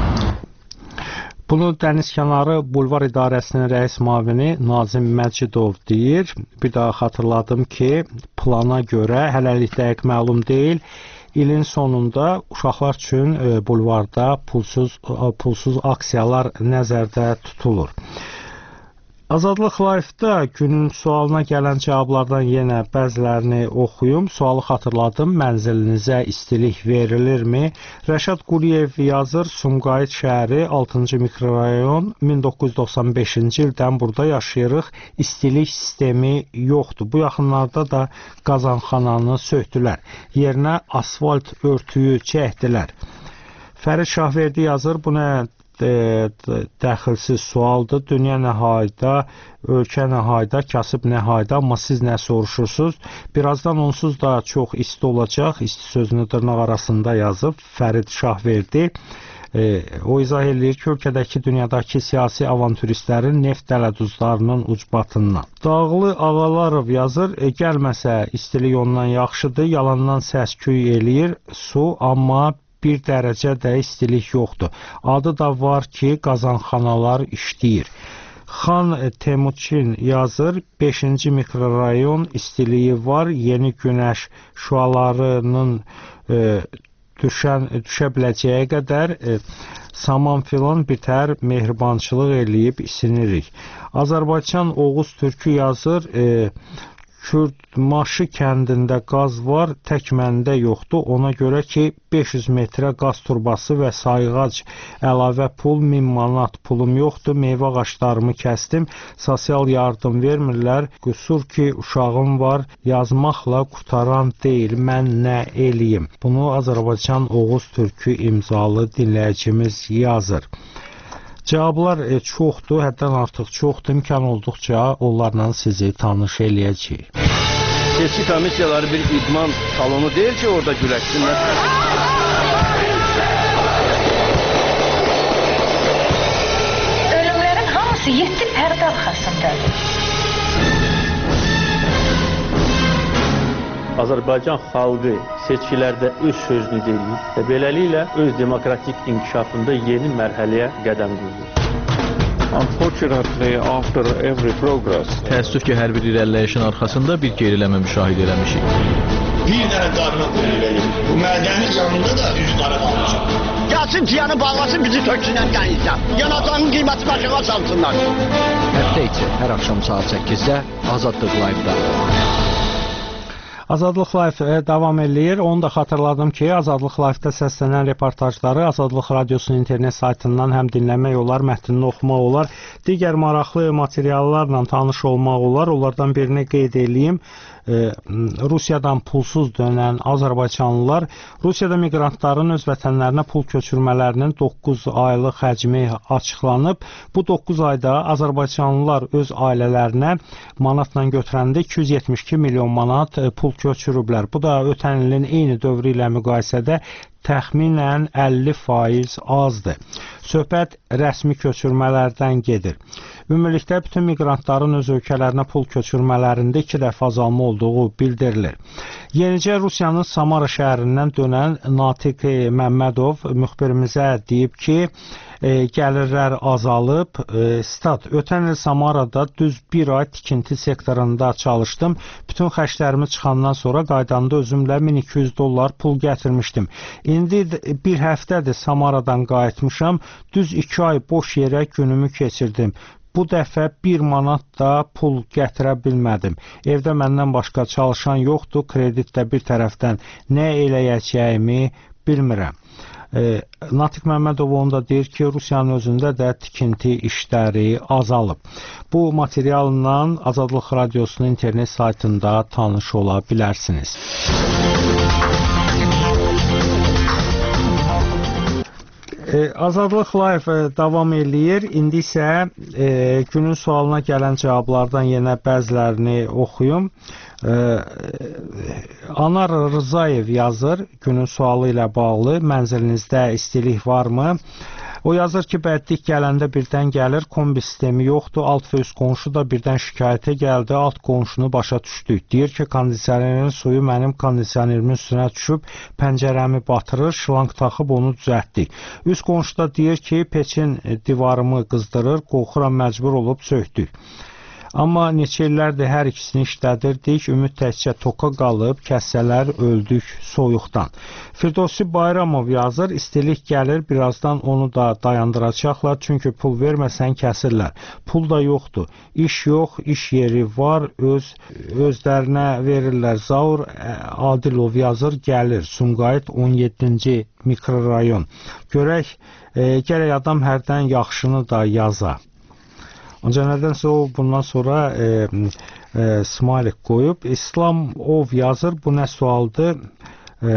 Bunu Dənizkənarı Bulvar İdarəsinin rəis müavini Nazim Məcidov deyir. Bir daha xatırladım ki, plana görə hələlik dəqiq məlum deyil. İlin sonunda uşaqlar üçün bulvarda pulsuz, pulsuz aksiyalar nəzərdə tutulur. Azadlıq Live-da günün sualına gələn cavablardan yenə bəzilərini oxuyum. Sualı xatırladım. Mənzilinizə istilik verilirmi? Rəşad Quliyev yazır. Sumqayıt şəhəri altıncı mikrorayon min doqquz yüz doxsan beşinci ildən burada yaşayırıq. İstilik sistemi yoxdur. Bu yaxınlarda da qazanxananı söktülər. Yerinə asfalt örtüyü çəkdilər. Fərid Şahverdi yazır. Bu nə dəxilsiz sualdır. Dünya nə hayda, ölkə nə hayda, kasıb nə hayda, amma siz nə soruşursunuz? Birazdan onsuz da çox isti olacaq. İsti sözünü dırnaq arasında yazıb Fərid Şahverdi. E, o izah edir ki, ölkədəki dünyadakı siyasi avanturistlərin neft dələduzlarının ucbatından. Dağlı Ağalarov yazır, e, gəlməsə istilik ondan yaxşıdır, yalandan səs-küy eləyir su, amma bir dərəcə də istilik yoxdur. Adı da var ki, qazanxanalar işləyir. Xan Temuçin yazır, beşinci mikrorayon istiliyi var, yeni günəş şüalarının e, düşən, düşə biləcəyə qədər e, saman filan bitər, mehribançılıq eləyib isinirik. Azərbaycan Oğuz Türkü yazır, e, Kürdmaşı kəndində qaz var, tək məndə yoxdur. Ona görə ki, beş yüz metrə qaz turbası və sayğac əlavə pul, min manat pulum yoxdur. Meyvə ağaclarımı kəsdim, sosial yardım vermirlər. Qüsur ki, uşağım var, yazmaqla qutaran deyil, mən nə eləyim? Bunu Azərbaycan Oğuz Türkü imzalı dinləyicimiz yazır. Cavablar e, çoxdur, həddən artıq çoxdur. İmkan olduqca onlarla sizi tanış eləyəcəyik. Seçki komissiyaları bir idman salonu deyil ki, orada güləşsinlər. Ölümlərin hamısı yeddi pərdə arxasındadır. Azərbaycan xalqı seçkilərdə öz sözünü deyir və beləliklə öz demokratik inkişafında yeni mərhələyə qədəm qoyur. Unfortunately, after every progress, təəssüf ki, hər bir irəliləyişin arxasında bir geriləmə müşahidə eləmişik. Bir dənə qarına qoyulur. Bu mədənin yanında da üç qara qalmışıq. Gəlsin piyanı bağlasın, bizi töksünən qənizdən. Yanacağının qiyməti başına salsınlar. Həftə içi hər axşam saat səkkizdə Azadlıq Live-da. Azadlıq Live davam eləyir. Onu da xatırladım ki, Azadlıq Live-da səslənən reportajları Azadlıq Radiosunun internet saytından həm dinləmək olar, mətnini oxumaq olar, digər maraqlı materiallarla tanış olmaq olar. Onlardan birini qeyd edeyim. Rusiyadan pulsuz dönən azərbaycanlılar Rusiyada miqrantların öz vətənlərinə pul köçürmələrinin doqquz aylıq həcmi açıqlanıb. Bu doqquz ayda azərbaycanlılar öz ailələrinə manatla götürəndə iki yüz yetmiş iki milyon manat pul köçürüblər. Bu da ötən ilin eyni dövrü ilə müqayisədə təxminən əlli faiz azdır. Söhbət rəsmi köçürmələrdən gedir. Ümumilikdə bütün miqrantların öz ölkələrinə pul köçürmələrində iki dəfə azalma olduğu bildirilir. Yenicə Rusiyanın Samara şəhərindən dönən Natiq Məmmədov müxbirimizə deyib ki, E, gəlirlər azalıb. E, stat, ötən il Samarada düz bir ay tikinti sektorunda çalışdım. Bütün xərclərimi çıxandan sonra qaydanda özümlə min iki yüz dollar pul gətirmişdim. İndi bir həftədir Samaradan qayıtmışam. Düz iki ay boş yerə günümü keçirdim. Bu dəfə bir manat da pul gətirə bilmədim. Evdə məndən başqa çalışan yoxdur. Kredit də bir tərəfdən nə eləyəcəyimi bilmirəm. E, Natiq Məmmədov onda deyir ki, Rusiyanın özündə də tikinti işləri azalıb. Bu materialla Azadlıq Radiosunun internet saytında tanış ola bilərsiniz. E, Azadlıq Live e, davam eləyir. İndi isə e, günün sualına gələn cavablardan yenə bəzilərini oxuyum. E, Anar Rızayev yazır günün sualı ilə bağlı. Mənzilinizdə istilik varmı? O yazır ki, bədlik gələndə birdən gəlir, kombi sistemi yoxdur, alt və üst qonşu da birdən şikayətə gəldi, alt qonşunu başa düşdük. Deyir ki, kondisionerin suyu mənim kondisionerimin üstünə düşüb, pəncərəmi batırır, şlanq taxıb onu düzəltdik. Üst qonşu da deyir ki, peçin divarımı qızdırır, qorxuram məcbur olub söktük. Amma neçə illərdir hər ikisini işlədirdik, ümid təkcə toka qalıb, kəssələr öldük soyuqdan. Firdovsi Bayramov yazır, istilik gəlir, birazdan onu da dayandıracaqlar, çünki pul verməsən kəsirlər. Pul da yoxdur, iş yox, iş yeri var, öz özlərinə verirlər. Zaur Adilov yazır, gəlir, Sumqayıt on yeddinci mikrorayon. Görək, e, gərək adam hərdən yaxşını da yaza. Ancaq nədənsə o bundan sonra e, e, smalik qoyub. İslamov yazır, bu nə sualdır? E,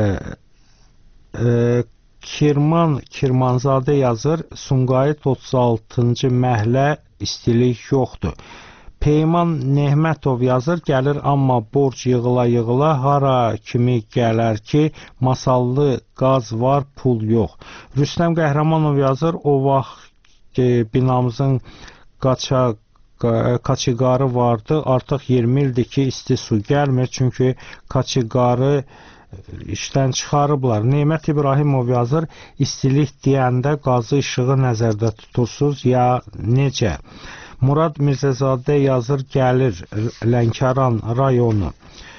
e, Kirman Kirmanzadə yazır, Sumqayıt otuz altıncı məhəllə istilik yoxdur. Peyman Nehmətov yazır, gəlir amma borc yığıla-yığıla hara kimi gələr ki, masallı qaz var, pul yox. Rüstəm Qəhrəmanov yazır, o vaxt e, binamızın Qaça, Qaçıqarı vardı. Artıq iyirmi ildir ki, isti su gəlmir. Çünki Qaçıqarı işdən çıxarıblar. Neymət İbrahimov yazır, istilik deyəndə qazı işığı nəzərdə tutursuz ya necə? Murad Mirzəzadə yazır, gəlir Lənkəran rayonu.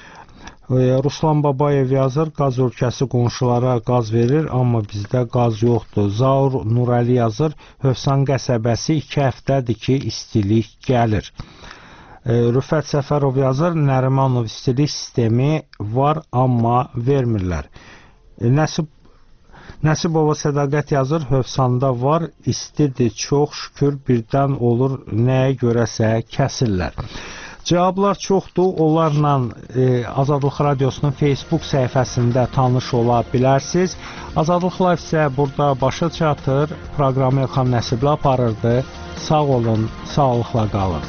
Ruslan Babayev yazır, qaz ölkəsi qonşulara qaz verir, amma bizdə qaz yoxdur. Zaur Nurəli yazır, Hövsan qəsəbəsi iki həftədir ki, istilik gəlir. Rüfət Səfərov yazır, Nərimanov istilik sistemi var, amma vermirlər. Nəsib Nəsibova Sədaqət yazır, Hövsanda var, istidir, çox şükür, birdən olur, nəyə görəsə kəsirlər. Cavablar çoxdur, onlarla e, Azadlıq Radiosunun Facebook səhifəsində tanış ola bilərsiniz. Azadlıq Live isə burada başa çatır, proqramı Elxan Nəsibli aparırdı. Sağ olun, sağlıqla qalın.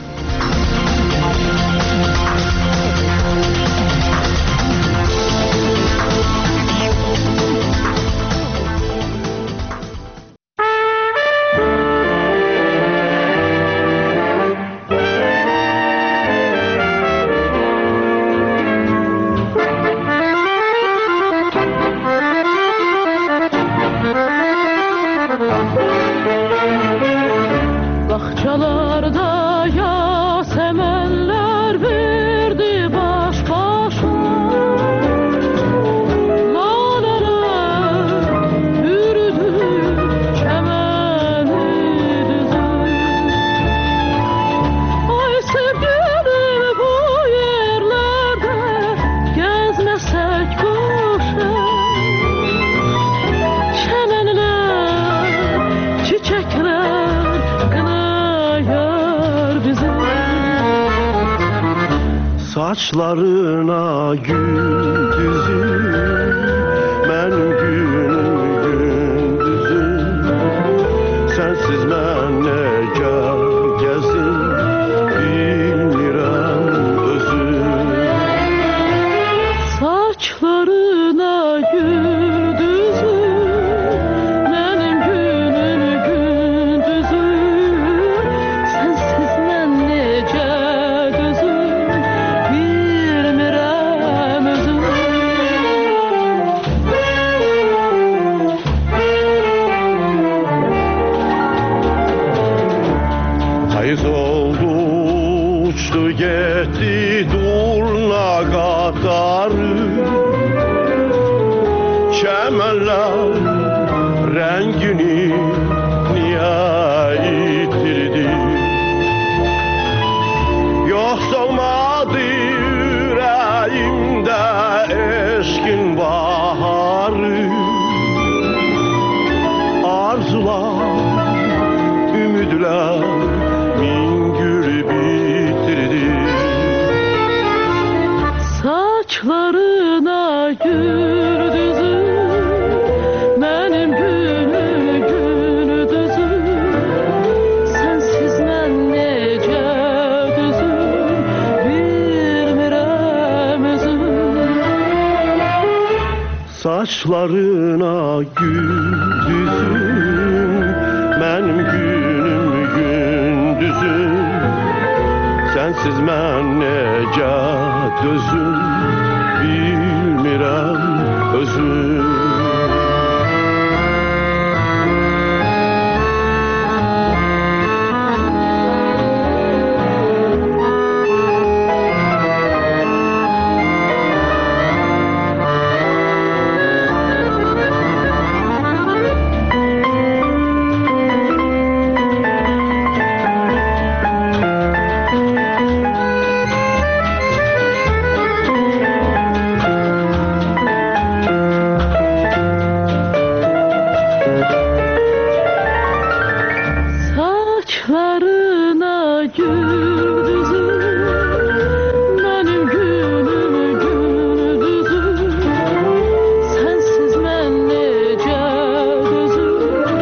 Saçlarına gündüzüm, mənim günüm gündüzüm. Sənsiz mən necə gəzim, bilmirəm özüm. Saçlarına gündüzüm, mənim günüm gündüzüm. Sənsiz oldu, uçtu gitti durna qatarı. Çəmənlər rəngini niyə itirdi? Yoxsa olmadı ürəyimdə eşqin baharı. Arzular, ümidlər min gül bitirdi. Saçlarına gül düzür, mənim günüm gündüzüm. Sensiz mən necə düzüm, bilmirəm özüm. Saçlarına gül düzüm, mənim günüm gündüzüm. Sensiz mən necə dözüm, bilmirəm özüm. Saçlarına gül düzür, mənim günüm gündüzüm. Sensiz mən necə dözüm,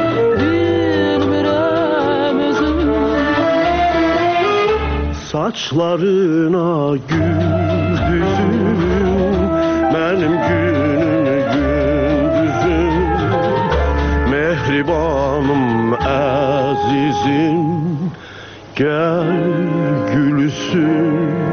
bilmirəm özüm. Saçlarına gül düzüm, mənim günüm gündüzüm. Mehribanım əzizim, gəl gülsün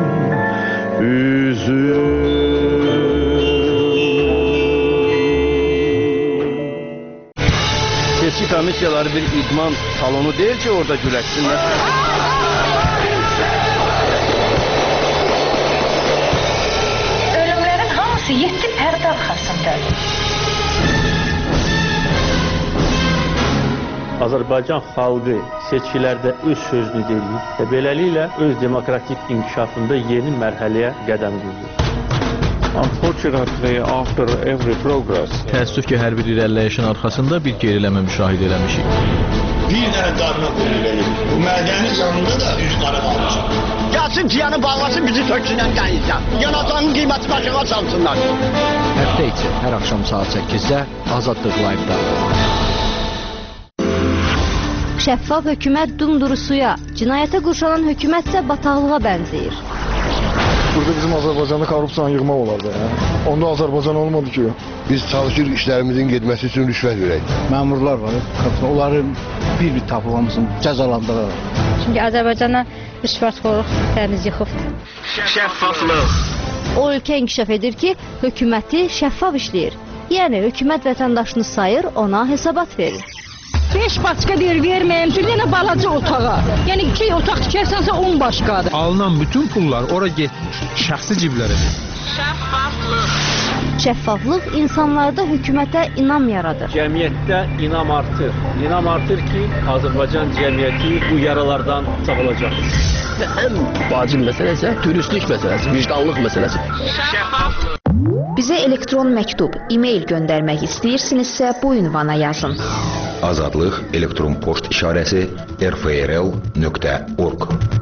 üzüm. Seçki komissiyaları bir idman salonu değil ki orada güləşsinlər. Ölümlerin hamısı yetti perde arkasındadır. Azərbaycan xalqı seçkilərdə öz sözünü deyir və beləliklə öz demokratik inkişafında yeni mərhələyə qədəm qoyur. Unfortunately, after every progress, Təəssüf ki, hər bir irəliləyişin arxasında bir geriləmə müşahidə eləmişik. Bir dənə darına qoyulayım. Bu mədəni canında da üç qara qalmışım. Gəlsin ciyanı bağlasın, bizi töksünən gəlirsən. Yanacağının qiyməti başına çalsınlar. Həftə içi hər axşam saat səkkizdə Azadlıq Live-da. Şəffaf hökumət dumduru suya, cinayətə qurşanan hökumətsə bataqlığa bənzəyir. Burada bizim Azərbaycanda korrupsiyanı yığmaq olardı. Ya. Onda Azərbaycan olmadı ki. Biz çalışır işlərimizin getməsi üçün rüşvət verək. Məmurlar var, onların bir-bir tapılmasını cəzalandırır. Çünki Azərbaycana rüşvətxorluq dəniz yıxıbdır. Şəffaflıq. O ölkə inkişaf edir ki, hökuməti şəffaf işləyir. Yəni hökumət vətəndaşını sayır, ona hesabat verir. beş başqa deyir verməyim, bir dənə balaca otağa. Yəni iki otaq tikərsənsə on başqadır. Alınan bütün pullar ora getmir, şəxsi ciblərə. Şəffaflıq. Şəffaflıq insanlarda hökumətə inam yaradır. Cəmiyyətdə inam artır. İnam artır ki, Azərbaycan cəmiyyəti bu yaralardan sağılacaq. Və ən vacib məsələ isə dürüstlük məsələsi, vicdanlıq məsələsi. Şəffaflıq. Bizə elektron məktub, e-mail göndərmək istəyirsinizsə bu ünvana yazın. Azadlıq elektron poçt işarəsi r f r l nöqtə org.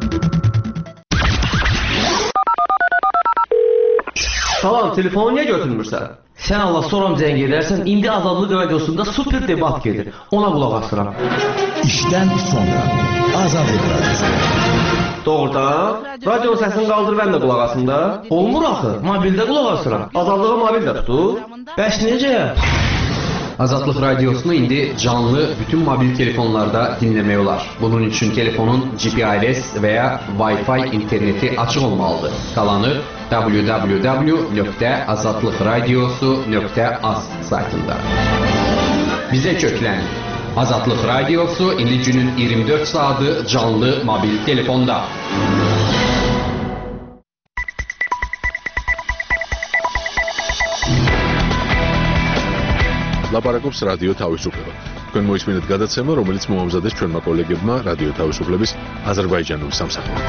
Salam, telefonu niyə götürmürsən? Sən Allah soram zəng edərsən, indi Azadlıq radiosunda super debat gedir. Ona qulaq asıram. İşdən sonra Azadlıq radiosu. Doğrudan, radionun səsini qaldır, mən də qulaq asım da. Olmur axı, mobildə qulaq asıram. Azadlığı mobildə tutur. Bəs necə? Azadlıq radiosunu indi canlı bütün mobil telefonlarda dinləmək olar. Bunun üçün telefonun G P R S və ya Wi-Fi interneti açıq olmalıdır. Qalanı w w w nöqtə azadlıqradiosu nöqtə az saytında. Bizə köklənin. Azadlıq Radiosu indi günün iyirmi dörd saatı canlı mobil telefonda. ლაპარაკობს რადიო თავისუფლება. თქვენ მოისმინეთ გადაცემა, რომელიც მოამზადეს ჩვენმა კოლეგებმა რადიო თავისუფლების აზერბაიჯანული სამსახურიდან.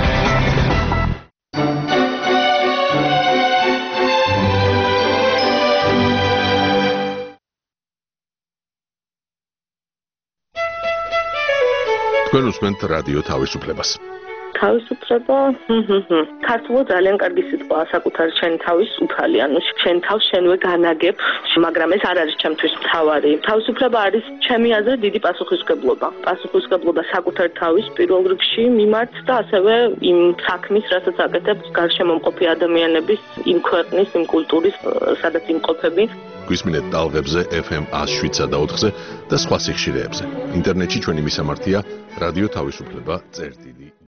თქვენ უსმენთ რადიო თავისუფლებას. თავისუფლება, ქართულად ძალიან კარგი სიტყვაა საკუთარი შენი თავის უფალი, ანუ შენ თავს შენვე განაგებ, მაგრამ ეს არ არის ჩემთვის მთავარი. თავისუფლება არის ჩემი აზრით დიდი პასუხისმგებლობა. პასუხისმგებლობა საკუთარი თავის პირველ რიგში მიმართ და ასევე იმ საქმის, რასაც აკეთებს გარშემომყოფი ადამიანების, იმ ქვეყნის, იმ კულტურის, სადაც იმყოფები. გვისმინეთ ტალღებზე ეფ ემ ას შვიდსა და ოთხზე და სხვა სიხშირეებზე. ინტერნეტში ჩვენი მისამართია რადიო თავისუფლება წერტილი